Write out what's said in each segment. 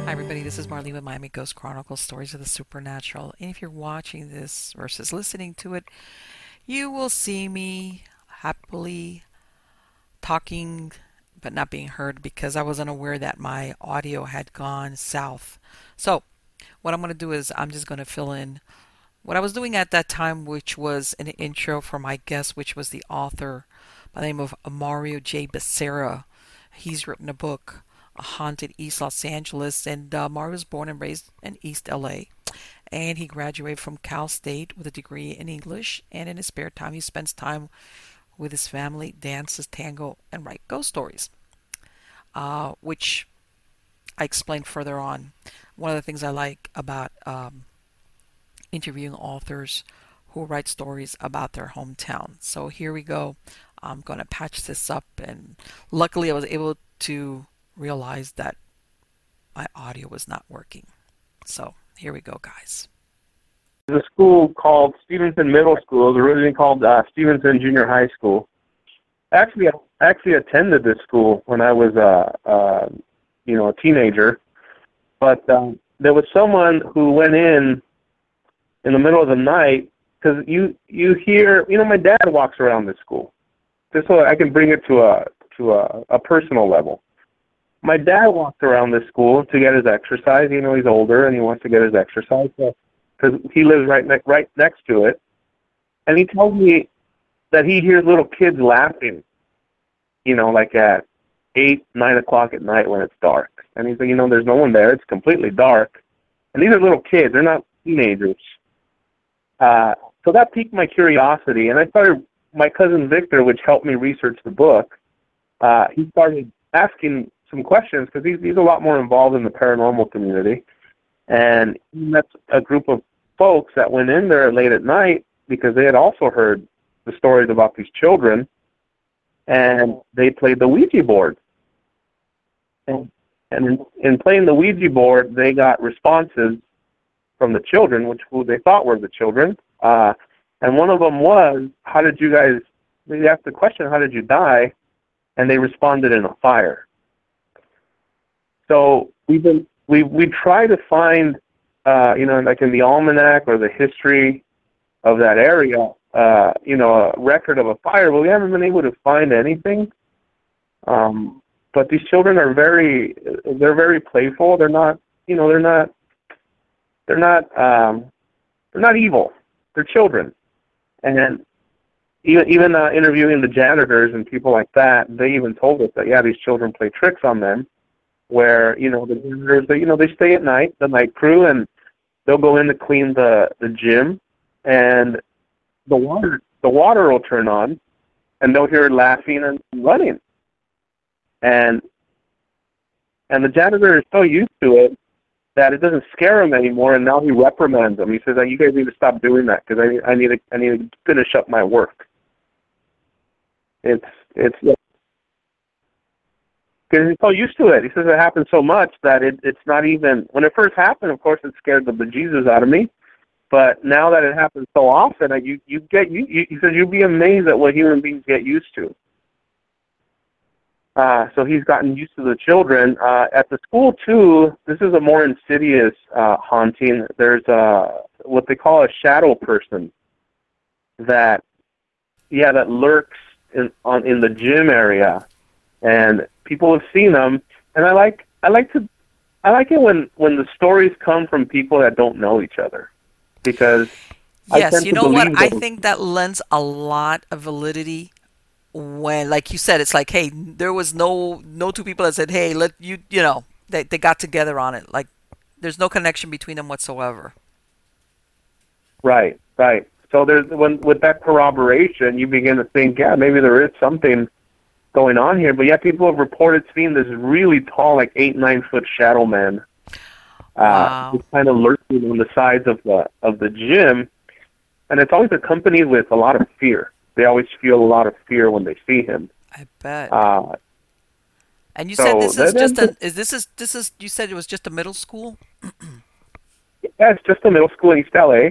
Hi, everybody. This is Marlene with Miami Ghost Chronicles, Stories of the Supernatural. And if you're watching this versus listening to it, you will see me happily talking but not being heard because I was unaware that my audio had gone south. So, what I'm going to do is I'm just going to fill in what I was doing at that time, which was an intro for my guest, which was the author by the name of Mario J. Becerra. He's written a book, A Haunted East Los Angeles, and Mario was born and raised in East LA. And he graduated from Cal State with a degree in English. And in his spare time, he spends time with his family, dances tango, and write ghost stories, which I explained further on. One of the things I like about interviewing authors who write stories about their hometown. So here we go. I'm going to patch this up, and luckily I was able to realize that my audio was not working. So here we go, guys. There's a school called Stevenson Middle School. It was originally called Stevenson Junior High School. I actually attended this school when I was a teenager. But there was someone who went in the middle of the night because you hear, my dad walks around this school. Just so I can bring it to a personal level. My dad walks around this school to get his exercise. He's older and he wants to get his exercise because he lives right next to it. And he told me that he hears little kids laughing, like at 8, 9 o'clock at night when it's dark. And he's like, there's no one there. It's completely dark. And these are little kids. They're not teenagers. So that piqued my curiosity. And I started, my cousin Victor, which helped me research the book, he started asking some questions because he's a lot more involved in the paranormal community. And he met a group of folks that went in there late at night because they had also heard the stories about these children, and they played the Ouija board. And in playing the Ouija board, they got responses from the children, who they thought were the children. And one of them was, they asked the question, how did you die? And they responded in a fire. So we try to find, like in the almanac or the history of that area, a record of a fire, but we haven't been able to find anything. But these children are they're very playful. They're not evil. They're children. And even interviewing the janitors and people like that, they even told us that, these children play tricks on them where, the janitors, they stay at night, the night crew, and they'll go in to clean the gym, and the water will turn on, and they'll hear laughing and running. And the janitor is so used to it that it doesn't scare him anymore, and now he reprimands them. He says, you guys need to stop doing that because I need to finish up my work. It's because he's so used to it. He says it happens so much that it's not even, when it first happened, of course, it scared the bejesus out of me. But now that it happens so often, he says you'd be amazed at what human beings get used to. So he's gotten used to the children. At the school, too, this is a more insidious haunting. There's what they call a shadow person that lurks in the gym area, and people have seen them. And I like it when the stories come from people that don't know each other, because I Yes, tend you to know what? believe I them. think that lends a lot of validity when, like you said, it's like, hey, there was no two people that said, hey, they got together on it. Like, there's no connection between them whatsoever. Right, right. So with that corroboration, you begin to think, maybe there is something going on here. But people have reported seeing this really tall, like 8, 9 foot shadow man, Wow, just kind of lurking on the sides of the gym, and it's always accompanied with a lot of fear. They always feel a lot of fear when they see him. I bet. Uh, And you said so this is just that, an is this is you said it was just a middle school? it's just a middle school in East LA,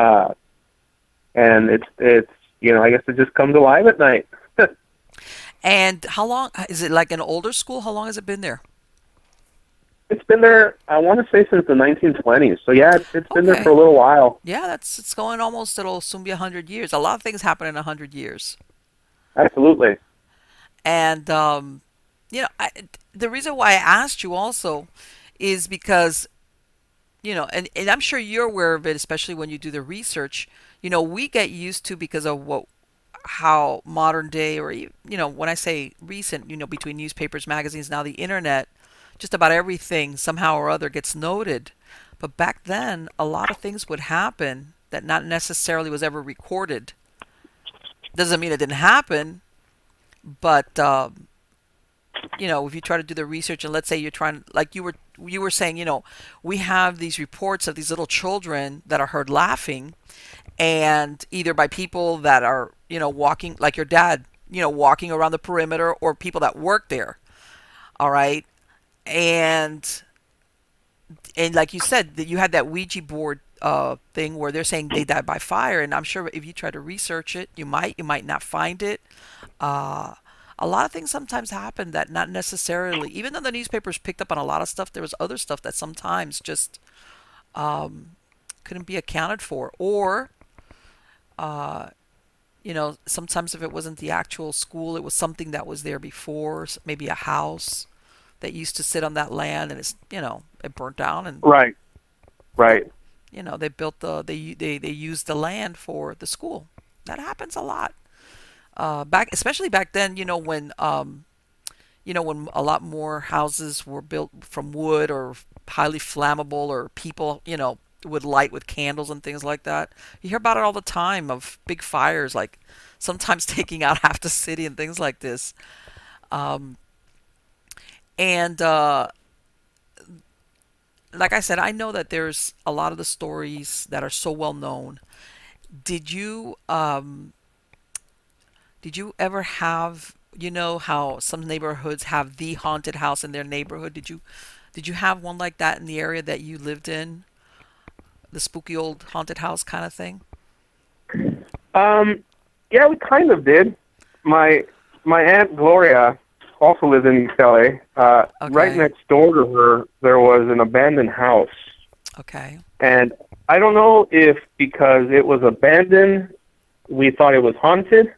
and it's I guess it just comes alive at night. And how long is it, like an older school? How long has it been there? It's been there, I want to say, since the 1920s. So yeah, it's been there for Okay. a little while. Yeah, it's going almost. It'll soon be 100 years. A lot of things happen in 100 years, Absolutely. and the reason why I asked you also is because and I'm sure you're aware of it, especially when you do the research. We get used to because of how modern day, or when I say recent, between newspapers, magazines, now the internet, just about everything somehow or other gets noted. But back then, a lot of things would happen that not necessarily was ever recorded. Doesn't mean it didn't happen, but if you try to do the research, and let's say you're trying, like you were saying, we have these reports of these little children that are heard laughing, and either by people that are walking, like your dad, walking around the perimeter, or people that work there. All right, and like you said, that you had that Ouija board thing where they're saying they died by fire, and I'm sure if you try to research it, you might not find it. Uh, a lot of things sometimes happen that not necessarily, even though the newspapers picked up on a lot of stuff, there was other stuff that sometimes just um, couldn't be accounted for, or uh, sometimes if it wasn't the actual school, it was something that was there before, maybe a house that used to sit on that land, and it burnt down, and Right. they Right. they built they used the land for the school. That happens a lot. Especially back then, when a lot more houses were built from wood or highly flammable, or people, would light with candles and things like that. You hear about it all the time, of big fires, like sometimes taking out half the city and things like this. Um, and Like I said, I know that there's a lot of the stories that are so well known. Did you ever have, how some neighborhoods have the haunted house in their neighborhood? Did you have one like that in the area that you lived in? The spooky old haunted house kind of thing? Um, yeah, we kind of did. My my aunt Gloria also lives in East LA. Right Okay. next door to her, there was an abandoned house, Okay. and I don't know if because it was abandoned, we thought it was haunted.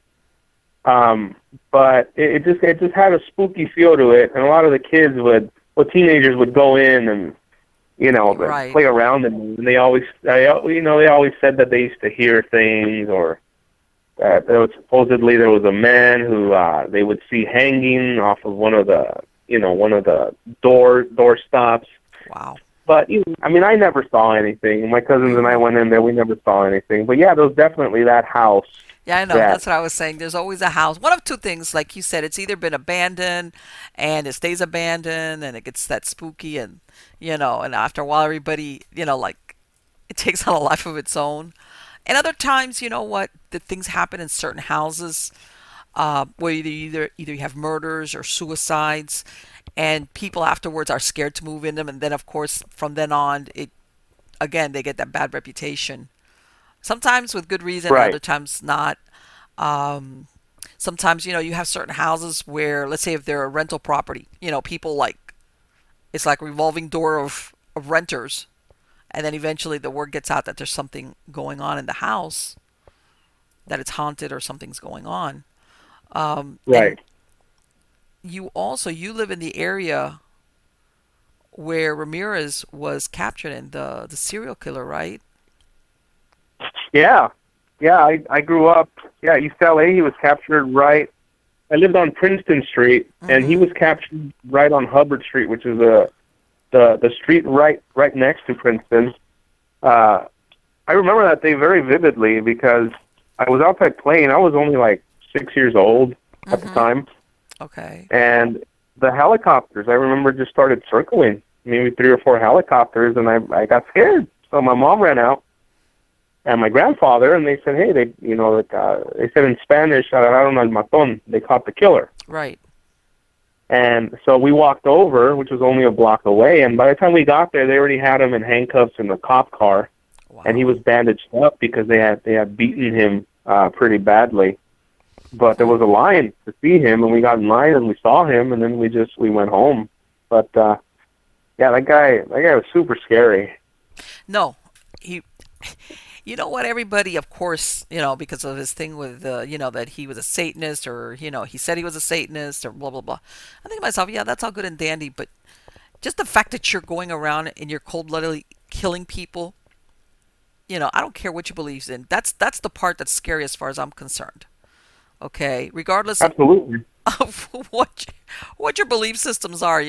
But it just had a spooky feel to it, and a lot of the kids teenagers would go in and Right. play around, and they always said that they used to hear things, or there was a man who they would see hanging off of one of the door stops. Wow. But I mean, I never saw anything. My cousins and I Hmm. went in there. We never saw anything. But yeah, there was definitely that house Yeah, I know. that That's what I was saying. There's always a house. One of two things, like you said, it's either been abandoned and it stays abandoned and it gets that spooky, and after a while everybody, like it takes on a life of its own. And other times, what, the things happen in certain houses, where either you have murders or suicides, and people afterwards are scared to move in them, and then of course from then on, it again, they get that bad reputation. Sometimes with good reason, and other right, times not. Um, Sometimes, you have certain houses where, let's say if they're a rental property, people, like, it's like a revolving door of renters, and then eventually the word gets out that there's something going on in the house, that it's haunted or something's going on. And right. you live in the area where Ramirez was captured in, the serial killer, right? Yeah, yeah. I grew up. Yeah, East LA. He was captured right. I lived on Princeton Street, and he Mm-hmm. was captured right on Hubbard Street, which is the street right next to Princeton. Uh, I remember that day very vividly because I was outside playing. I was only like 6 years old at the Mm-hmm. time, Okay. and the helicopters, I remember, just started circling, maybe three or four helicopters, and I got scared. So my mom ran out, and my grandfather, and they said, hey, they said in Spanish, agarraron al matón, they caught the killer. Right. And so we walked over, which was only a block away, and by the time we got there, they already had him in handcuffs in the cop car, and he Wow. was bandaged up because they had beaten him pretty badly. But there Hmm. was a line to see him, and we got in line and we saw him, and then we went home. But Yeah, that guy was super scary. No, he. You know what? Everybody, of course, because of his thing with, that he was a Satanist, or he said he was a Satanist, or blah blah blah. I think to myself, yeah, that's all good and dandy, but just the fact that you're going around and you're cold-bloodedly killing people, I don't care what you believe in. That's the part that's scary as far as I'm concerned. Okay, regardless Absolutely. of what your belief systems are,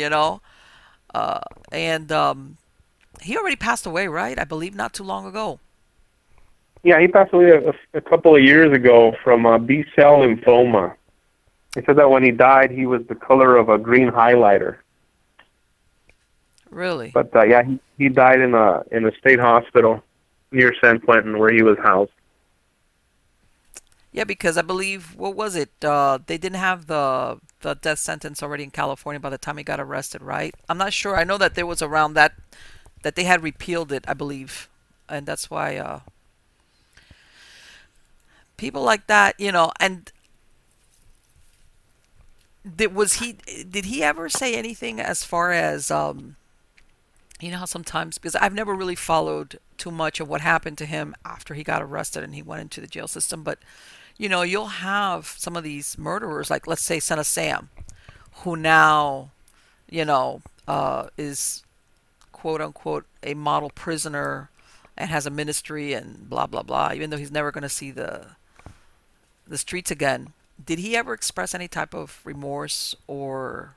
and he already passed away, right? I believe not too long ago. Yeah, he passed away a couple of years ago from B-cell lymphoma. They said that when he died, he was the color of a green highlighter. Really? But yeah, he died in a state hospital near San Quentin where he was housed. Yeah, because I believe, what was it? They didn't have the death sentence already in California by the time he got arrested, right? I'm not sure. I know that there was around that they had repealed it, I believe, and that's why people like that, and did he ever say anything as far as how sometimes, because I've never really followed too much of what happened to him after he got arrested and he went into the jail system, but you'll have some of these murderers, like let's say Son of Sam, who now, is quote unquote a model prisoner and has a ministry and blah blah blah, even though he's never going to see the streets again. Did he ever express any type of remorse or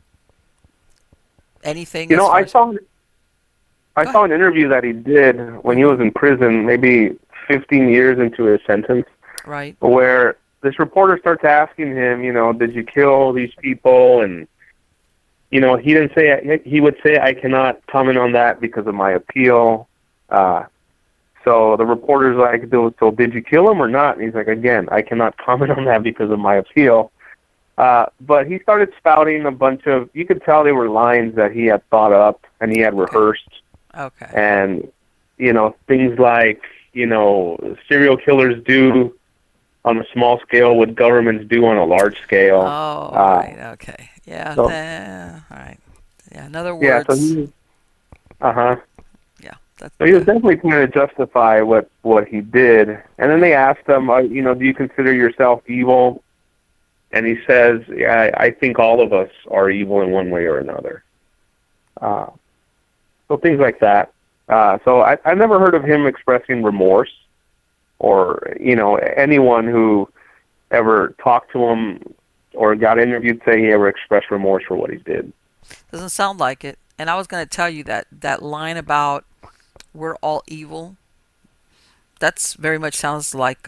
anything You as know, far I as? saw I Go ahead. saw an interview that he did when he Hmm. was in prison, maybe 15 years into his sentence, Right. where this reporter starts asking him, did you kill these people? And he didn't say. He would say, I cannot comment on that because of my appeal. Uh, so the reporter's like, so did you kill him or not? And he's like, again, I cannot comment on that because of my appeal. But he started spouting a bunch of, you could tell they were lines that he had thought up and he had Okay. rehearsed. Okay. And, things like, serial killers do on a small scale what governments do on a large scale. Oh, Uh, right. Okay. Yeah. so, All right. Yeah. In other yeah, so words, he, uh-huh. yeah. That. So he was definitely trying to justify what he did. And then they asked him, do you consider yourself evil? And he says, yeah, I think all of us are evil in one way or another. Uh, so things like that. So I never heard of him expressing remorse or, anyone who ever talked to him or got interviewed say he ever expressed remorse for what he did. Doesn't sound like it. And I was going to tell you that line about we're all evil. That's very much sounds like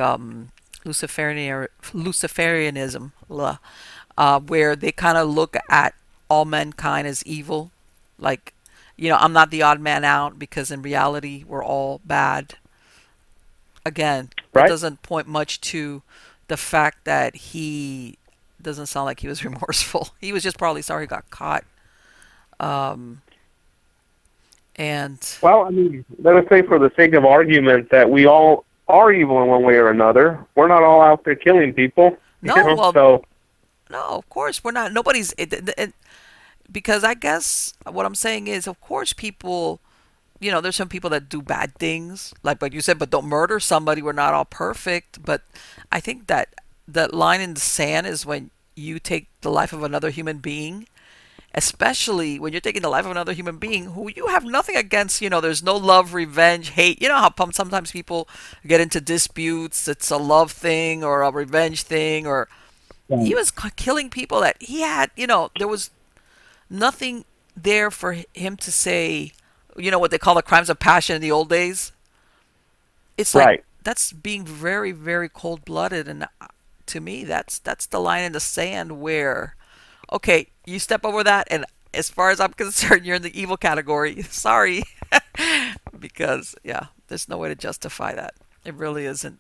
Luciferianism, where they kind of look at all mankind as evil. Like, I'm not the odd man out because in reality we're all bad. Again, that Right? doesn't point much to the fact that he doesn't sound like he was remorseful. He was just probably sorry he got caught. Um, and Well, I mean, let us say for the sake of argument that we all are evil in one way or another. We're not all out there killing people, no, well, So, no, of course we're not. Nobody's because I guess what I'm saying is, of course, people. There's some people that do bad things, like you said, but don't murder somebody. We're not all perfect, but I think that line in the sand is when you take the life of another human being, especially when you're taking the life of another human being who you have nothing against. There's no love, revenge, hate. You know how sometimes people get into disputes. It's a love thing or a revenge thing, or he was killing people that he had. There was nothing there for him to say. What they call the crimes of passion in the old days. It's like right. that's being very, very cold blooded, and to me, that's the line in the sand where, okay, you step over that, and as far as I'm concerned, you're in the evil category. Sorry, because yeah, there's no way to justify that. It really isn't.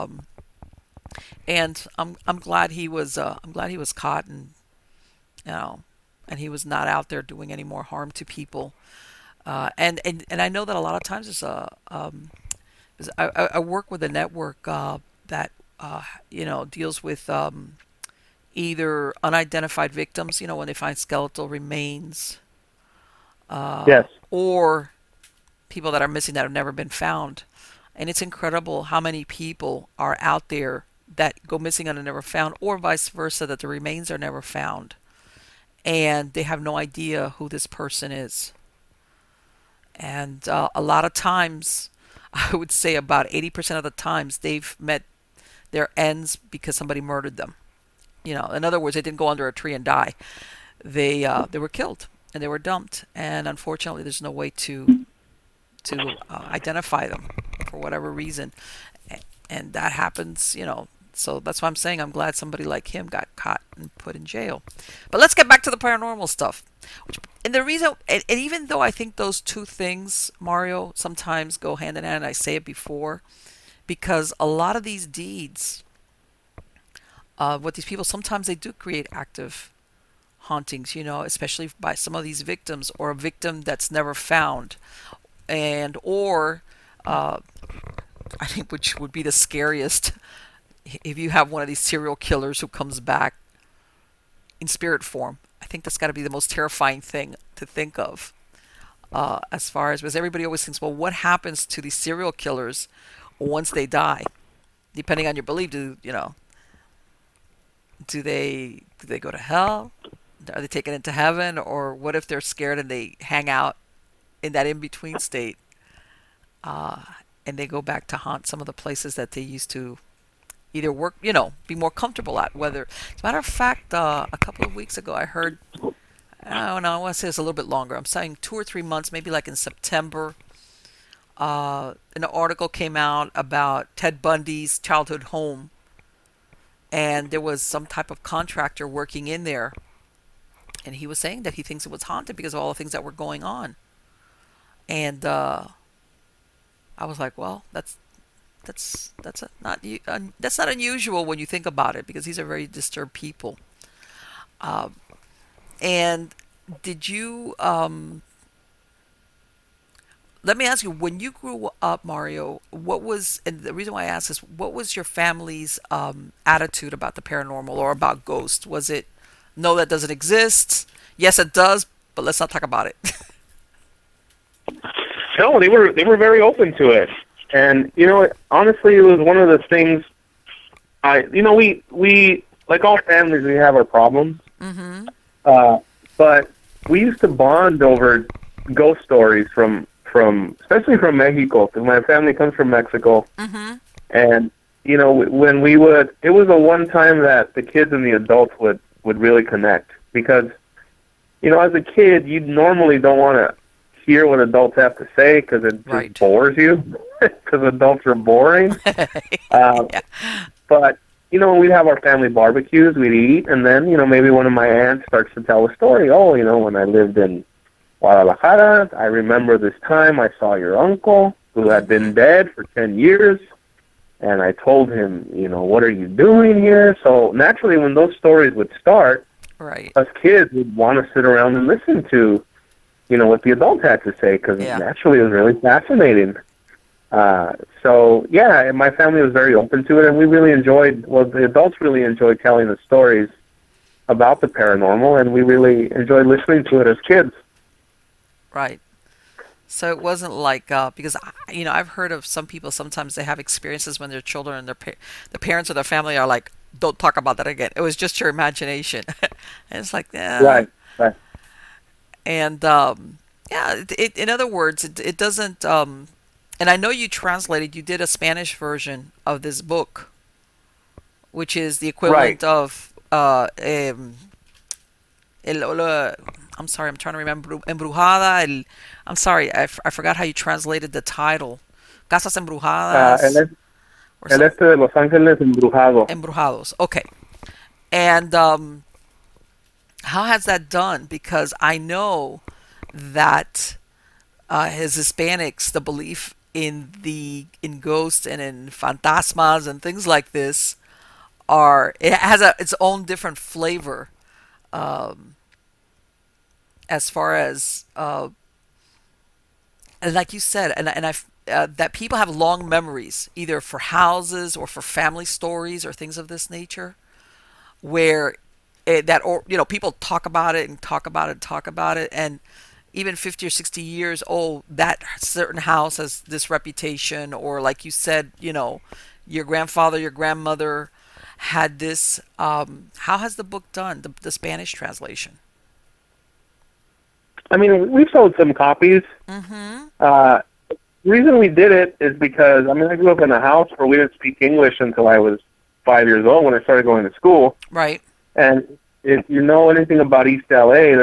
And I'm glad he was caught, and you know, and he was not out there doing any more harm to people. And I know that a lot of times I work with a network that deals with either unidentified victims, when they find skeletal remains, Yes. or people that are missing that have never been found. And it's incredible how many people are out there that go missing and are never found, or vice versa, that the remains are never found. And they have no idea who this person is. And a lot of times, I would say about 80% of the times, they've met their ends because somebody murdered them. You know, in other words, they didn't go under a tree and die. They were killed and they were dumped. And unfortunately, there's no way to identify them for whatever reason, and that happens. You know, so that's why I'm saying I'm glad somebody like him got caught and put in jail. But let's get back to the paranormal stuff. And the reason, and even though I think those two things, Mario, sometimes go hand in hand, I say it before, because a lot of these deeds, what these people sometimes they do create active hauntings, you know, especially by some of these victims or a victim that's never found, and or uh, I think which would be the scariest if you have one of these serial killers who comes back in spirit form. I think that's got to be the most terrifying thing to think of. As far as because everybody always thinks, well, what happens to these serial killers once they die? Depending on your belief, do you know? Do they go to hell? Are they taken into heaven, or what if they're scared and they hang out in that in between state, uh, and they go back to haunt some of the places that they used to either work, you know, be more comfortable at. Whether, as a matter of fact, a couple of weeks ago, I heard. I don't know. I want to say it's a little bit longer. I'm saying 2 or 3 months, maybe like in September. An article came out about Ted Bundy's childhood home, and there was some type of contractor working in there, and he was saying that he thinks it was haunted because of all the things that were going on. And I was like, well, that's not unusual when you think about it, because these are very disturbed people. Um, and did you let me ask you, when you grew up, Mario, what was, and the reason why I ask is, what was your family's attitude about the paranormal or about ghosts? Was it, no, that doesn't exist? Yes, it does, but let's not talk about it. No, they were very open to it, and you know, honestly, it was one of the things. We like all families, we have our problems, Mm-hmm. uh, but we used to bond over ghost stories from especially from Mexico, because my family comes from Mexico, Mm-hmm. and you know, when we would, it was a one time that the kids and the adults would really connect, because you know, as a kid, you normally don't want to hear what adults have to say because it just Right. bores you, because adults are boring. Uh, Yeah. but you know, we'd have our family barbecues, we'd eat, and then you know, maybe one of my aunts starts to tell a story. Oh, you know, when I lived in Guadalajara, I remember this time I saw your uncle who had been dead for 10 years, and I told him, you know, what are you doing here? So naturally, when those stories would start, Right. us kids would want to sit around and listen to, you know, what the adults had to say, because Yeah. naturally it was really fascinating. So yeah, and my family was very open to it, and we really enjoyed. Well, the adults really enjoyed telling the stories about the paranormal, and we really enjoyed listening to it as kids. Right. So it wasn't like because you know, I've heard of some people sometimes they have experiences when their children and the parents or their family are like, don't talk about that again. It was just your imagination, and it's like, yeah. Right. Right. And yeah, in other words, it doesn't. And I know you translated, you did a Spanish version of this book, which is the Right. equivalent of I'm sorry, I'm trying to remember. I'm sorry, I forgot how you translated the title. Casas El, Embrujadas or el something. este de Los Ángeles embrujado. Embrujados. Okay. And how has that done? Because I know that as Hispanics, the belief in ghosts and in fantasmas and things like this it has its own different flavor, um, as far as and like you said, and I that people have long memories either for houses or for family stories or things of this nature, where that, or you know, people talk about it and talk about it and talk about it, and even 50 or 60 years, oh, that certain house has this reputation, or like you said, your grandfather, your grandmother had this. How has the book done, the Spanish translation? I mean, we sold some copies. Mm-hmm. Uh, the reason we did it is because, I mean, I grew up in a house where we didn't speak English until I was 5 years old when I started going to school. Right. And if you know anything about East LA,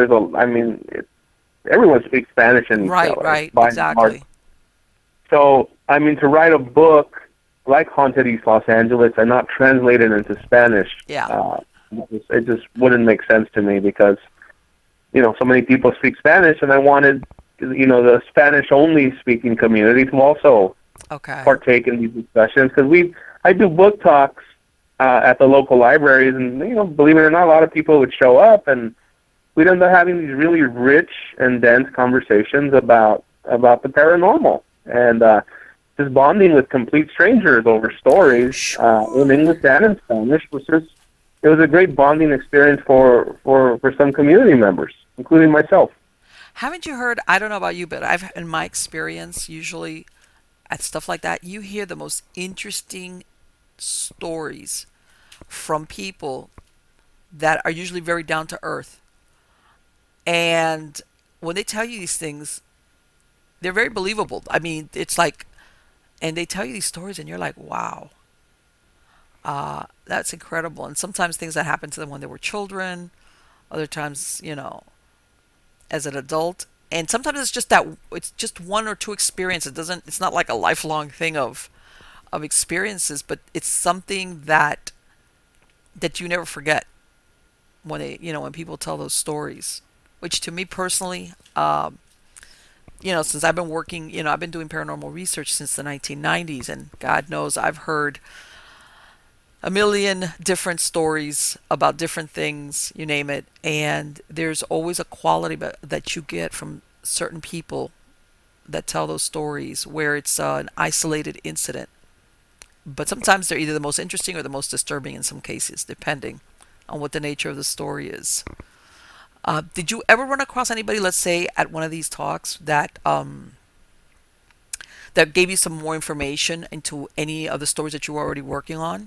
everyone speaks Spanish in East Right, LA, right, by and large. exactly. So, I mean, to write a book like Haunted East Los Angeles and not translate it into Spanish, Yeah. it just wouldn't make sense to me because, so many people speak Spanish, and I wanted, the Spanish-only speaking community to also Okay. partake in these discussions because I do book talks at the local libraries, and believe it or not, a lot of people would show up, and we'd end up having these really rich and dense conversations about the paranormal, and just bonding with complete strangers over stories in English and in Spanish it was a great bonding experience for some community members, including myself. Haven't you heard? I don't know about you, but in my experience, usually at stuff like that, you hear the most interesting stories from people that are usually very down to earth. And when they tell you these things, they're very believable. I mean, it's like, and they tell you these stories, and you're like, wow, that's incredible. And sometimes things that happened to them when they were children, other times, as an adult. And sometimes it's just one or two experiences. It's not like a lifelong thing of experiences, but it's something that you never forget when people tell those stories. Which to me personally, since I've been working, I've been doing paranormal research since the 1990s, and God knows I've heard a million different stories about different things, you name it, and there's always a quality that you get from certain people that tell those stories where it's an isolated incident. But sometimes they're either the most interesting or the most disturbing in some cases, depending on what the nature of the story is. Did you ever run across anybody, let's say, at one of these talks that gave you some more information into any of the stories that you were already working on?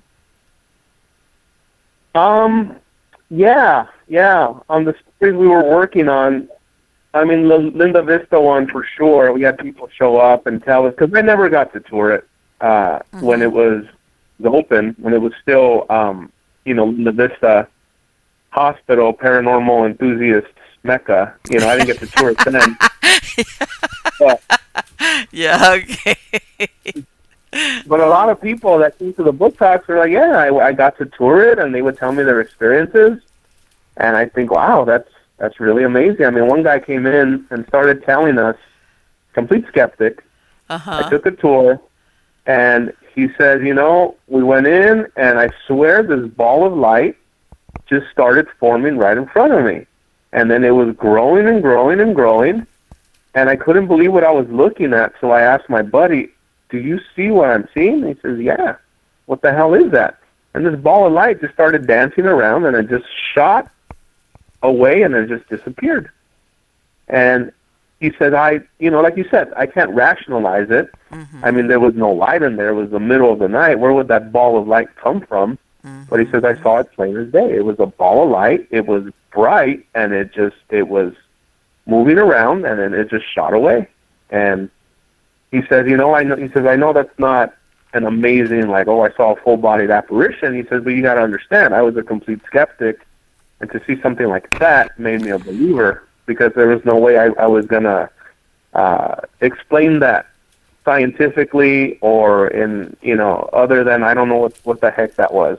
Yeah. On the stories we were working on, I mean, the Linda Vista one for sure. We had people show up and tell us, because I never got to tour it when it was open, when it was still, Linda Vista Hospital, paranormal enthusiasts Mecca. I didn't get to tour it then. But, Yeah, okay. but a lot of people that came to the book talks were like, yeah, I got to tour it, and they would tell me their experiences. And I think, wow, that's really amazing. I mean, one guy came in and started telling us, complete skeptic. I took a tour, and he says, we went in, and I swear this ball of light just started forming right in front of me. And then it was growing and growing and growing, and I couldn't believe what I was looking at, so I asked my buddy, do you see what I'm seeing? He says, yeah. What the hell is that? And this ball of light just started dancing around, and it just shot away, and it just disappeared. And he said, like you said, I can't rationalize it. I mean, there was no light in there. It was the middle of the night. Where would that ball of light come from? But he says, I saw it plain as day. It was a ball of light. It was bright, and it was moving around, and then it just shot away. And he says, I know. He says, I know that's not an amazing, like, oh, I saw a full-bodied apparition. He says, but you got to understand, I was a complete skeptic, and to see something like that made me a believer, because there was no way I was going to explain that scientifically or in, other than I don't know what the heck that was.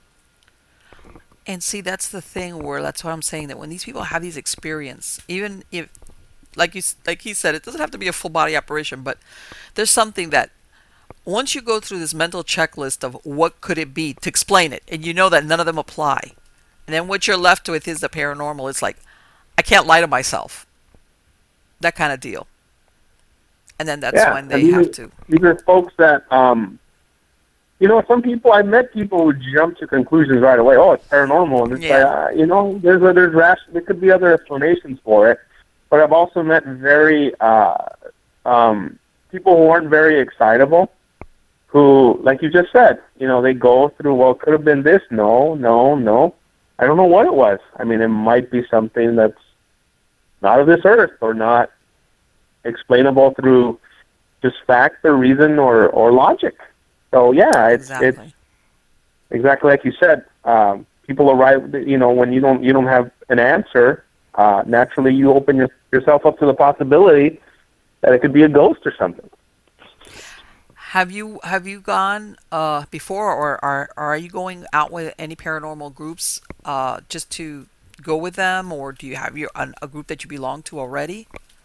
And see, that's the thing where that's what I'm saying, that when these people have these experience, even if, like he said, it doesn't have to be a full body apparition, but there's something that once you go through this mental checklist of what could it be to explain it, and you know that none of them apply, and then what you're left with is the paranormal. It's like, I can't lie to myself. That kind of deal. And then that's when they have to. These are folks that, some people, I met people who jump to conclusions right away. Oh, it's paranormal. And it's like, there could be other explanations for it. but I've also met very people who aren't very excitable, who, like you just said, they go through, well, it could have been this. No, no, no. I don't know what it was. I mean, it might be something that's not of this earth or not explainable through just fact or reason or logic. So yeah, it's exactly like you said. People arrive, when you don't have an answer, naturally you open yourself up to the possibility that it could be a ghost or something. Have you gone before, or are you going out with any paranormal groups just to go with them, or do you have a group that you belong to already?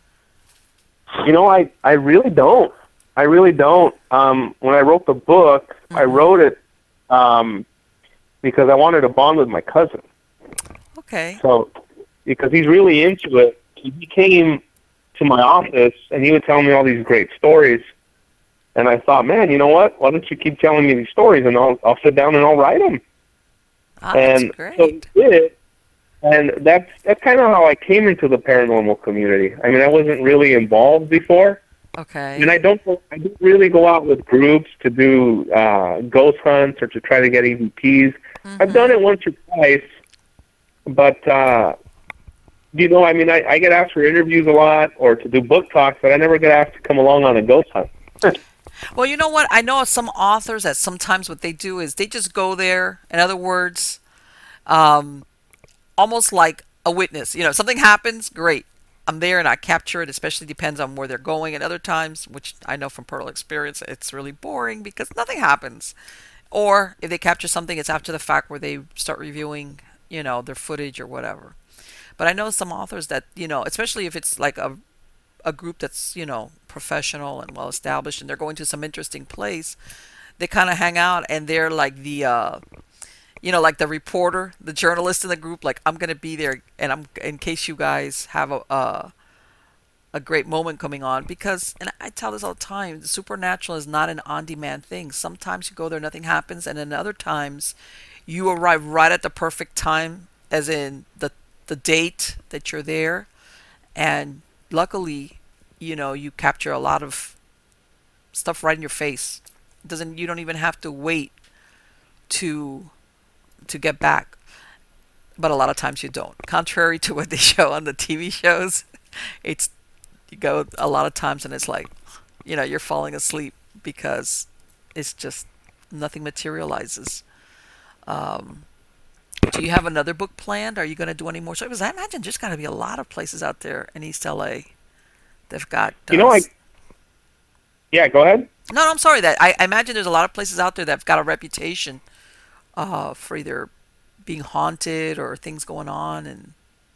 I really don't. I really don't. When I wrote the book, I wrote it because I wanted to bond with my cousin. Okay. So, because he's really into it, he came to my office and he would tell me all these great stories. And I thought, man, you know what? Why don't you keep telling me these stories, and I'll sit down and I'll write them. That's great. So he did, and that's kind of how I came into the paranormal community. I mean, I wasn't really involved before. Okay. And I don't really go out with groups to do ghost hunts or to try to get EVPs. Mm-hmm. I've done it once or twice, but I mean, I get asked for interviews a lot or to do book talks, but I never get asked to come along on a ghost hunt. Well, you know what? I know some authors that sometimes what they do is they just go there. In other words, almost like a witness. Something happens, great. I'm there and I capture it, especially depends on where they're going. And other times, which I know from personal experience, it's really boring because nothing happens. Or if they capture something, it's after the fact where they start reviewing, their footage or whatever. But I know some authors that, especially if it's like a group that's, professional and well established and they're going to some interesting place, they kind of hang out and they're like like the reporter, the journalist in the group, like I'm going to be there and I'm in case you guys have a great moment coming on, because, and I tell this all the time, the supernatural is not an on-demand thing. Sometimes you go there, nothing happens, and then other times you arrive right at the perfect time, as in the date that you're there, and luckily, you capture a lot of stuff right in your face. You don't even have to wait to get back. But a lot of times you don't. Contrary to what they show on the TV shows, you go a lot of times and it's like, you're falling asleep because it's just nothing materializes. Do you have another book planned? Are you going to do any more? Because I imagine there's got to be a lot of places out there in East LA. They've got. Yeah, go ahead. No, I'm sorry. That I imagine there's a lot of places out there that've got a reputation for either being haunted or things going on, and.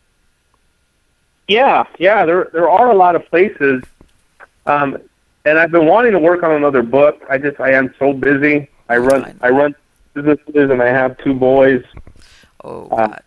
Yeah, there are a lot of places, and I've been wanting to work on another book. I am so busy. I run businesses, and I have 2 boys. Oh, God.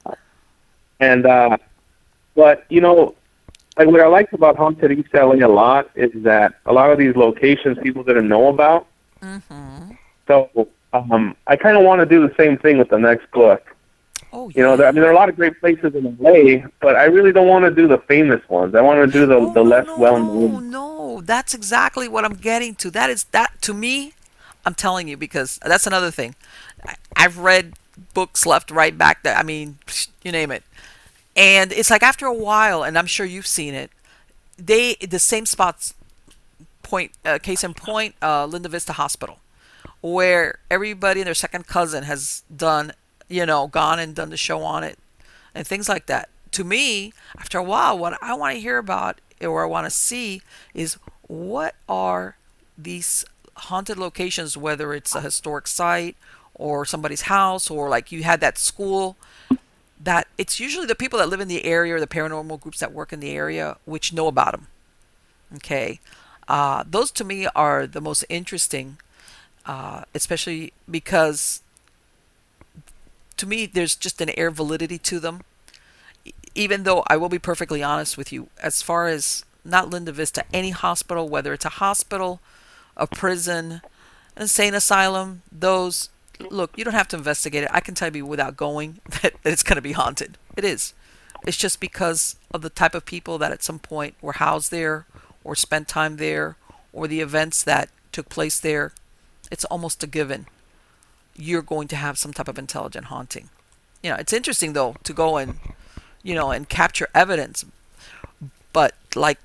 But like what I like about Haunted East LA a lot is that a lot of these locations people didn't know about. Mm-hmm. So I kind of want to do the same thing with the next book. Oh, yeah. There are a lot of great places in LA, but I really don't want to do the famous ones. I want to do the less well-known. No, that's exactly what I'm getting to. That to me, I'm telling you, because that's another thing. I've read books left, right, back. You name it. And it's like after a while, and I'm sure you've seen it, the same spots, case in point, Linda Vista Hospital, where everybody and their second cousin has gone and done the show on it and things like that. To me, after a while, what I want to hear about or I want to see is what are these haunted locations, whether it's a historic site or somebody's house, or like you had that school, that it's usually the people that live in the area or the paranormal groups that work in the area which know about them. Okay. Those to me are the most interesting, especially because to me there's just an air validity to them. Even though I will be perfectly honest with you, as far as not Linda Vista, any hospital, whether it's a hospital, a prison, an insane asylum, those, look, you don't have to investigate it. I can tell you without going that it's going to be haunted. It is. It's just because of the type of people that at some point were housed there or spent time there or the events that took place there. It's almost a given. You're going to have some type of intelligent haunting. It's interesting though to go and and capture evidence, but like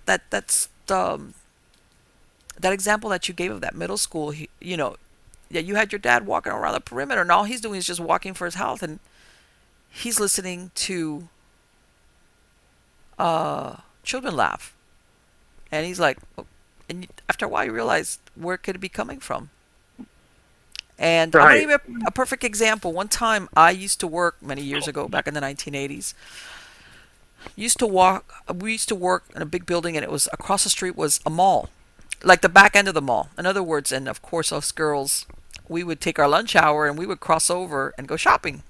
that example that you gave of that middle school, yeah, you had your dad walking around the perimeter, and all he's doing is just walking for his health, and he's listening to children laugh, and he's like, oh, and after a while, you realize where could it be coming from? And I'm gonna Right. give you a perfect example. One time, I used to work many years ago, back in the 1980s. Used to walk. We used to work in a big building, and it was across the street was a mall, like the back end of the mall. In other words, and of course, us girls, we would take our lunch hour and we would cross over and go shopping.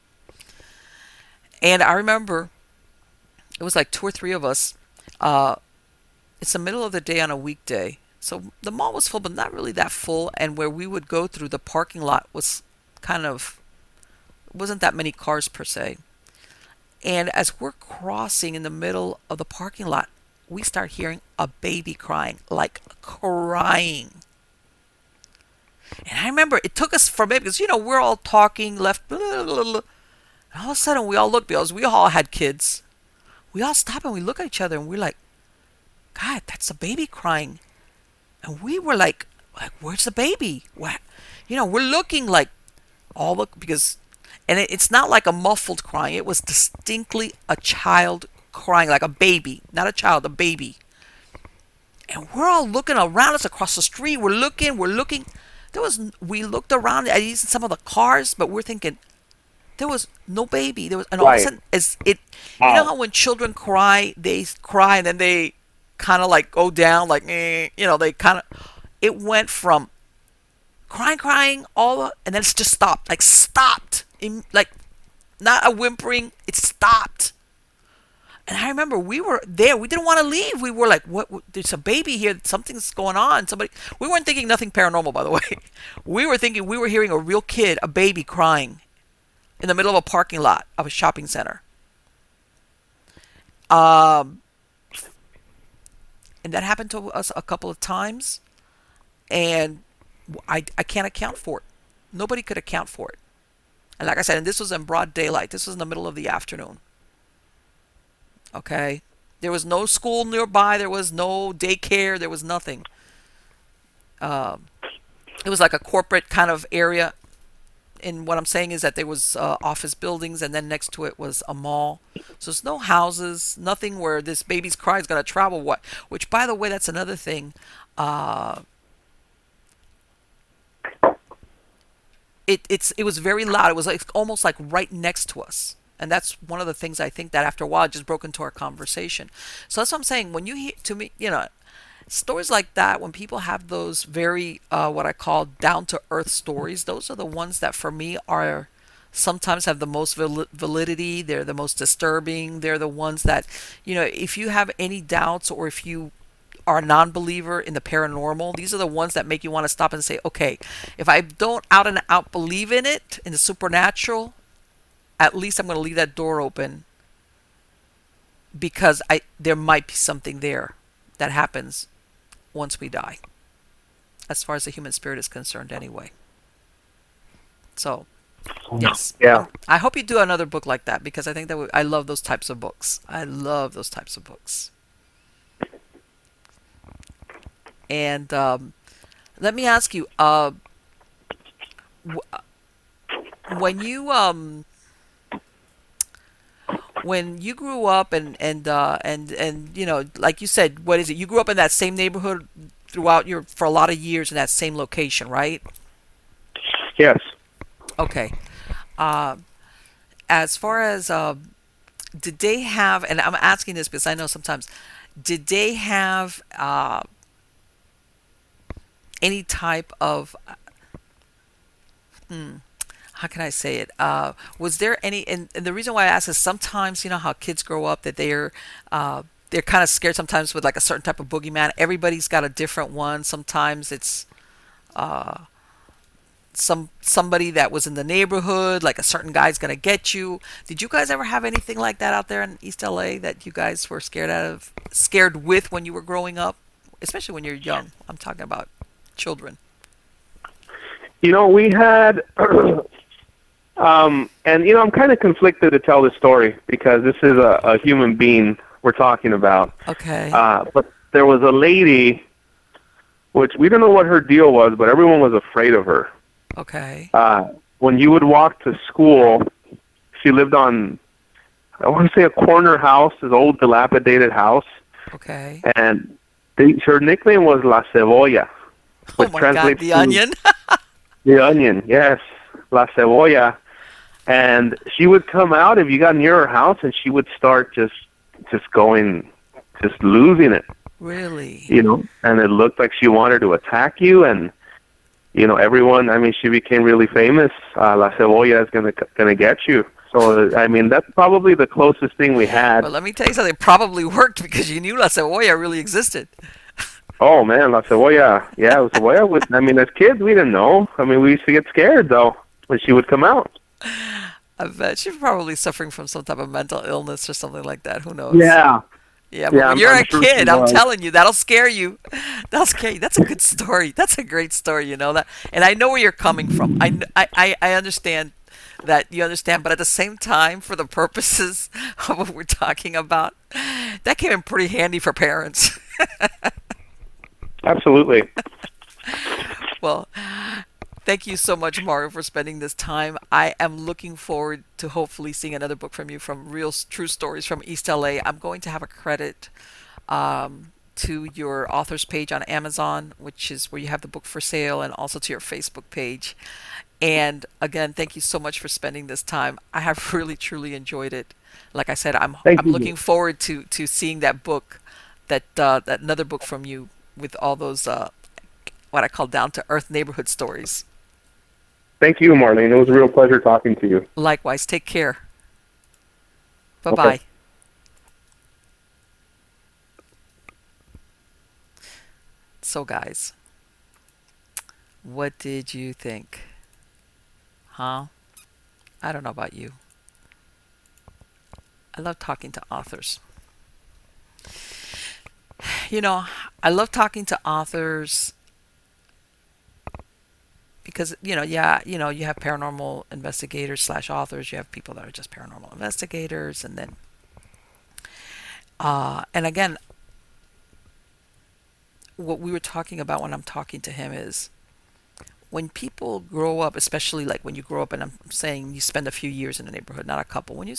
And I remember it was like two or three of us. Uh, it's the middle of the day on a weekday, so the mall was full, but not really that full. And where we would go through, the parking lot was kind of wasn't that many cars per se. And as we're crossing in the middle of the parking lot, we start hearing a baby crying, like crying. And I remember it took us for a minute because, we're all talking left. Blah, blah, blah, blah. And all of a sudden we all look because we all had kids. We all stop and we look at each other and we're like, God, that's a baby crying. And we were like, where's the baby? What? We're looking like all look because, and it's not like a muffled crying. It was distinctly a child crying, like a baby, not a child, a baby. And we're all looking around us across the street. We're looking. We looked around at even some of the cars, but we're thinking there was no baby. There was, and all of a Right. sudden, as it, Wow. how when children cry, they cry and then they kind of like go down, like, they kind of, it went from crying, and then it's just stopped, like stopped, like not a whimpering, it stopped. And I remember we were there. We didn't want to leave. We were like, "What? There's a baby here. Something's going on." Somebody. We weren't thinking nothing paranormal, by the way. We were thinking we were hearing a real kid, a baby, crying in the middle of a parking lot of a shopping center. Um, and that happened to us a couple of times, and I can't account for it. Nobody could account for it. And like I said, and this was in broad daylight. This was in the middle of the afternoon. Okay, there was no school nearby. There was no daycare. There was nothing. Um, it was like a corporate kind of area. And what I'm saying is that there was office buildings, and then next to it was a mall. So there's no houses, nothing where this baby's cry is going to travel. What? Which, by the way, that's another thing. Uh, it was very loud. It was like almost like right next to us. And that's one of the things I think that after a while it just broke into our conversation. So that's what I'm saying. When you hear to me, stories like that, when people have those very what I call down to earth stories, those are the ones that for me are sometimes have the most validity. They're the most disturbing. They're the ones that, if you have any doubts or if you are a non-believer in the paranormal, these are the ones that make you want to stop and say, okay, if I don't out and out believe in it, in the supernatural, at least I'm going to leave that door open because I there might be something there that happens once we die, as far as the human spirit is concerned, anyway. So, yes, Yeah. I hope you do another book like that because I think that I love those types of books. I love those types of books. And let me ask you, w- when you grew up and like you said, what is it? You grew up in that same neighborhood throughout your for a lot of years in that same location, right? Yes. Okay. Uh, as far as did they have? And I'm asking this because I know sometimes did they have any type of hmm, how can I say it? Was there any? And the reason why I ask is sometimes how kids grow up that they're kind of scared sometimes with like a certain type of boogeyman. Everybody's got a different one. Sometimes it's uh, somebody that was in the neighborhood, like a certain guy's gonna get you. Did you guys ever have anything like that out there in East LA that you guys were scared with when you were growing up, especially when you're young? I'm talking about children. We had, and I'm kind of conflicted to tell this story because this is a human being we're talking about. Okay. But there was a lady, which we don't know what her deal was, but everyone was afraid of her. Okay. When you would walk to school, she lived on, I want to say, a corner house, this old dilapidated house. Okay. And her nickname was La Cebolla, Oh which my God, translates the to onion. the onion. Yes, La Cebolla. And she would come out if you got near her house, and she would start just losing it. Really? And it looked like she wanted to attack you, and everyone. I mean, she became really famous. La Cebolla is gonna get you. So I mean, that's probably the closest thing we had. Well, let me tell you something. It probably worked because you knew La Cebolla really existed. Oh man, La Cebolla. Yeah, La Cebolla. I mean, as kids, we didn't know. I mean, we used to get scared though when she would come out. I bet she's probably suffering from some type of mental illness or something like that. Who knows? Yeah. Yeah, but when you're a kid, I'm telling you, that'll scare you. That'll scare you. That's a good story. That's a great story, that. And I know where you're coming from. I understand that you understand, but at the same time, for the purposes of what we're talking about, that came in pretty handy for parents. Absolutely. Well, thank you so much, Mario, for spending this time. I am looking forward to hopefully seeing another book from you from Real True Stories from East LA. I'm going to have a credit to your author's page on Amazon, which is where you have the book for sale, and also to your Facebook page. And again, thank you so much for spending this time. I have really, truly enjoyed it. Like I said, I'm looking forward to seeing that book, that another book from you with all those what I call down to earth neighborhood stories. Thank you, Marlene. It was a real pleasure talking to you. Likewise. Take care. Bye-bye. Okay. So, guys, what did you think? Huh? I don't know about you. I love talking to authors. I love talking to authors because, you have paranormal investigators / authors. You have people that are just paranormal investigators. And then, and again, what we were talking about when I'm talking to him is when people grow up, especially like when you grow up, and I'm saying you spend a few years in the neighborhood, not a couple. When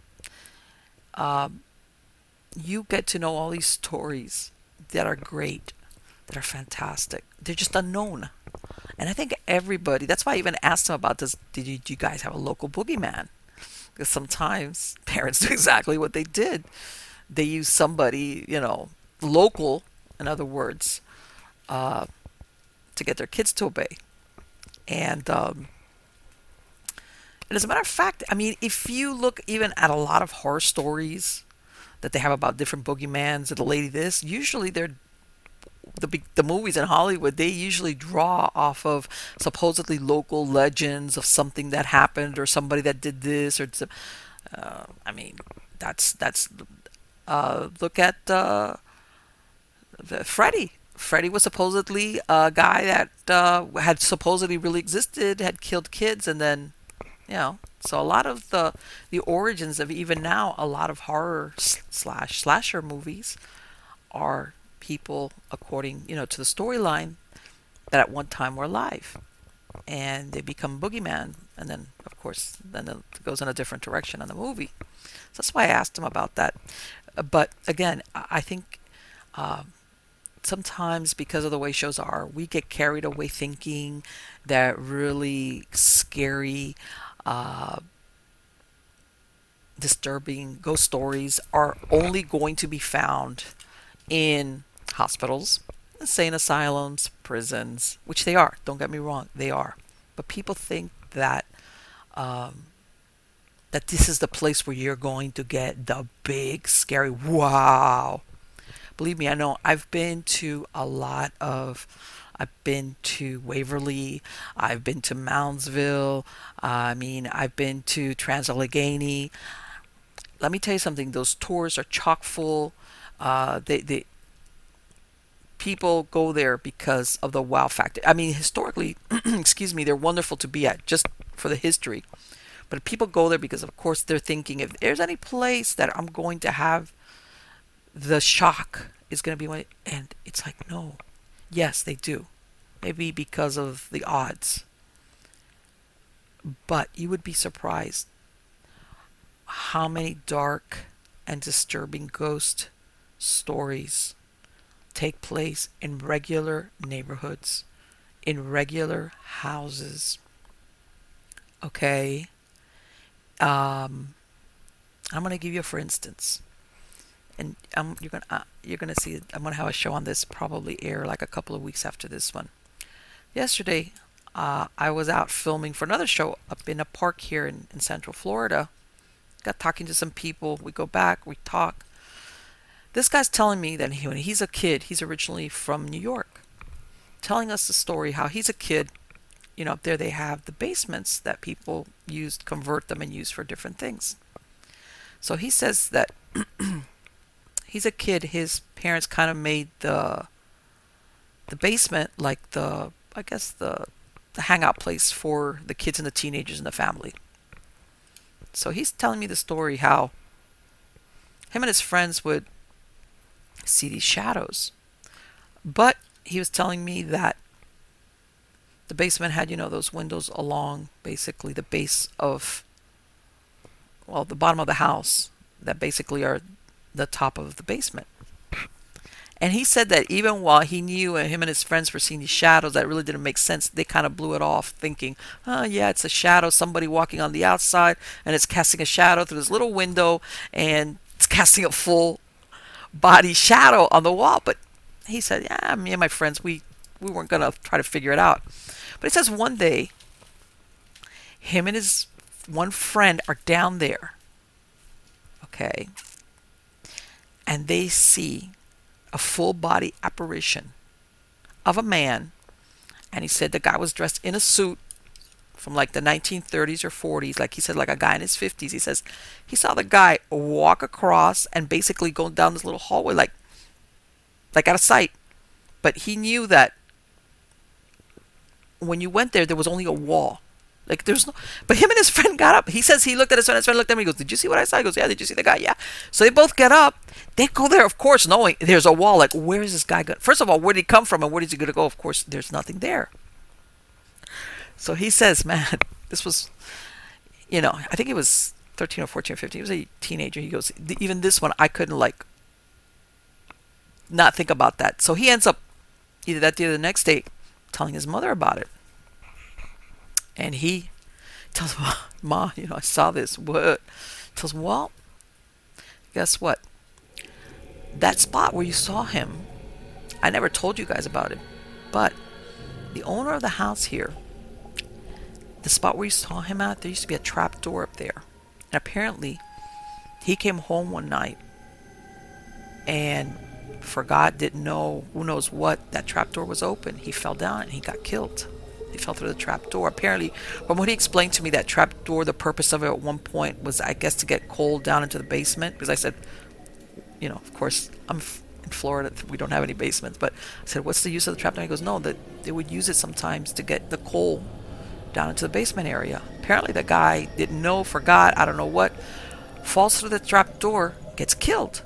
you get to know all these stories that are great, that are fantastic. They're just unknown. And I think everybody, that's why I even asked him about this, do you guys have a local boogeyman? Because sometimes parents do exactly what they did. They use somebody, local, in other words, to get their kids to obey. And as a matter of fact, I mean, if you look even at a lot of horror stories that they have about different boogeymans, the lady this, usually they're the movies in Hollywood, they usually draw off of supposedly local legends of something that happened or somebody that did this or I mean, that's look at Freddy. Freddy was supposedly a guy that had supposedly really existed, had killed kids, and then, so a lot of the origins of even now, a lot of horror / slasher movies are people according, to the storyline that at one time were alive, and they become boogeyman, and then of course then it goes in a different direction in the movie. So that's why I asked him about that. But again, I think sometimes because of the way shows are, we get carried away thinking that really scary, disturbing ghost stories are only going to be found in hospitals, insane asylums, prisons, which they are. Don't get me wrong, they are. But people think that that this is the place where you're going to get the big, scary wow. Believe me, I know. I've been to a lot of I've been to Waverly. I've been to Moundsville. I've been to Trans-Allegheny. Let me tell you something. Those tours are chock full. They people go there because of the wow factor. I mean, historically, excuse me, they're wonderful to be at just for the history. But people go there because, of course, they're thinking if there's any place that I'm going to have the shock is going to be one, and it's like no, yes, they do. Maybe because of the odds, but you would be surprised how many dark and disturbing ghost stories take place in regular neighborhoods, in regular houses. Okay. I'm going to give you, for instance, and you're gonna see. I'm gonna have a show on this, probably air like a couple of weeks after this one. Yesterday, I was out filming for another show up in a park here in Central Florida. Got talking to some people. We go back, we talk. This guy's telling me that when he's a kid, he's originally from New York, telling us the story how he's a kid. Up there they have the basements that people used, convert them and use for different things. So he says that he's a kid. His parents kind of made the basement like the hangout place for the kids and the teenagers in the family. So he's telling me the story how him and his friends would see these shadows. But he was telling me that the basement had, those windows along basically the base of, the bottom of the house that basically are the top of the basement. And he said that even while he knew him and his friends were seeing these shadows that really didn't make sense, they kind of blew it off thinking, oh yeah, it's a shadow, somebody walking on the outside and it's casting a shadow through this little window and it's casting a full body shadow on the wall. But he said, yeah, me and my friends, we weren't going to try to figure it out. But he says one day, him and his one friend are down there, okay, and they see a full body apparition of a man. And he said the guy was dressed in a suit from like the 1930s or 40s, like he said, like a guy in his 50s. He says he saw the guy walk across and basically go down this little hallway like out of sight. But he knew that when you went there was only a wall. Like there's no, but him and his friend got up. He says he looked at his friend looked at me, he goes, did you see what I saw? He goes, yeah, did you see the guy? Yeah. So they both get up. They go there, of course, knowing there's a wall. Like, where is this guy going? First of all, where did he come from and where is he going to go? Of course, there's nothing there. So he says, man, this was, I think he was 13 or 14 or 15. He was a teenager. He goes, even this one, I couldn't not think about that. So he ends up either that day or the next day telling his mother about it. And he tells Ma, I saw this. What? Tells him, well, guess what? That spot where you saw him, I never told you guys about it, but the owner of the house here, the spot where you saw him at, there used to be a trap door up there. And apparently, he came home one night and forgot, didn't know, who knows what, that trap door was open. He fell down and he got killed. He fell through the trap door. Apparently, from what he explained to me, that trap door, the purpose of it at one point was, I guess, to get coal down into the basement. Because I said, of course, I'm in Florida, we don't have any basements. But I said, what's the use of the trap door? He goes, no, that they would use it sometimes to get the coal down into the basement area. Apparently, the guy didn't know, forgot, I don't know what, falls through the trap door, gets killed.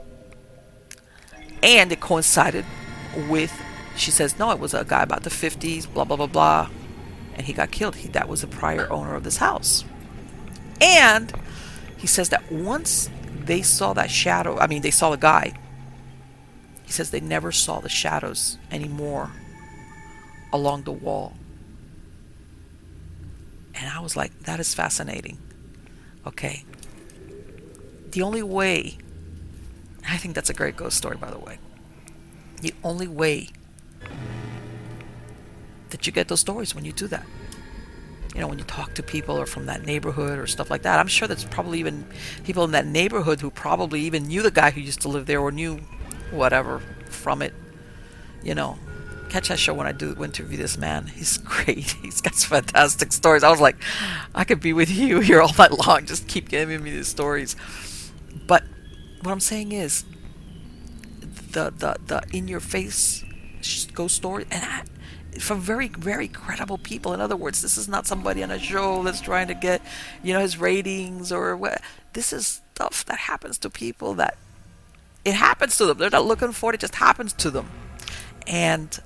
And it coincided with, she says, no, it was a guy about the 50s, blah, blah, blah, blah. And he got killed. That was the prior owner of this house. And he says that once they saw that shadow, they saw the guy. He says they never saw the shadows anymore along the wall. And I was like, that is fascinating. Okay. The only way, I think that's a great ghost story, by the way. The only way that you get those stories when you do that. When you talk to people or from that neighborhood or stuff like that. I'm sure there's probably even people in that neighborhood who probably even knew the guy who used to live there or knew whatever from it. catch that show when I do interview this man. He's great. He's got some fantastic stories. I was like, I could be with you here all night long. Just keep giving me these stories. But what I'm saying is, the in your face ghost story, and from very, very credible people. In other words, this is not somebody on a show that's trying to get, his ratings or what. This is stuff that happens to people, that it happens to them. They're not looking for it. It just happens to them. And,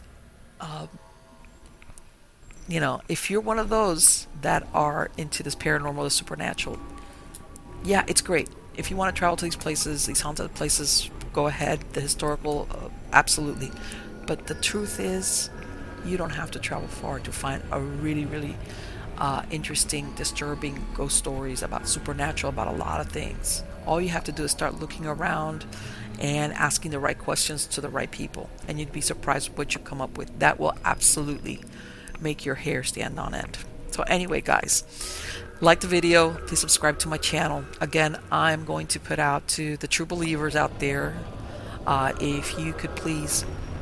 if you're one of those that are into this paranormal, the supernatural, yeah, it's great. If you want to travel to these places, these haunted places, go ahead. The historical, absolutely. But the truth is, you don't have to travel far to find a really, really interesting, disturbing ghost stories about supernatural, about a lot of things. All you have to do is start looking around and asking the right questions to the right people, and you'd be surprised what you come up with. That will absolutely make your hair stand on end. So anyway, guys, like the video, please subscribe to my channel. Again, I'm going to put out to the true believers out there, if you could please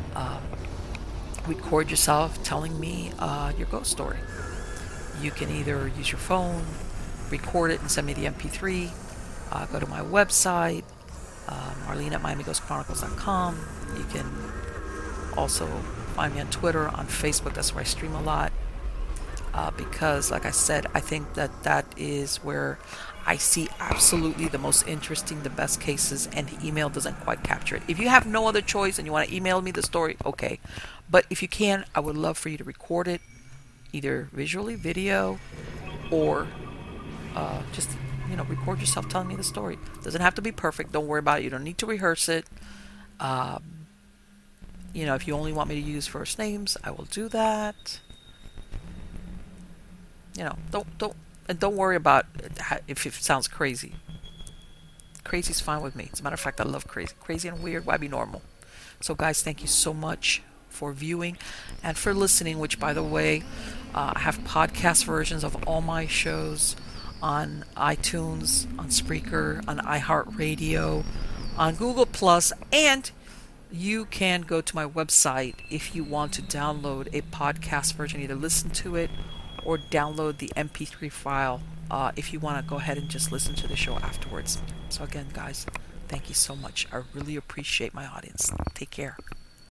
record yourself telling me your ghost story. You can either use your phone, record it and send me the MP3, go to my website, Marlene at MiamiGhostChronicles.com. You can also find me on Twitter, on Facebook. That's where I stream a lot, because like I said, I think that is where I see absolutely the most interesting, the best cases, and the email doesn't quite capture it. If you have no other choice and you want to email me the story, okay. But if you can, I would love for you to record it, either visually, video, or just record yourself telling me the story. Doesn't have to be perfect. Don't worry about it. You don't need to rehearse it. If you only want me to use first names, I will do that. Don't worry about if it sounds crazy. Crazy's fine with me. As a matter of fact, I love crazy. Crazy and weird. Why be normal? So, guys, thank you so much for viewing and for listening. Which, by the way, I have podcast versions of all my shows on iTunes, on Spreaker, on iHeartRadio, on Google Plus, and you can go to my website if you want to download a podcast version, either listen to it or download the MP3 file if you want to go ahead and just listen to the show afterwards. So again, guys, thank you so much. I really appreciate my audience. Take care.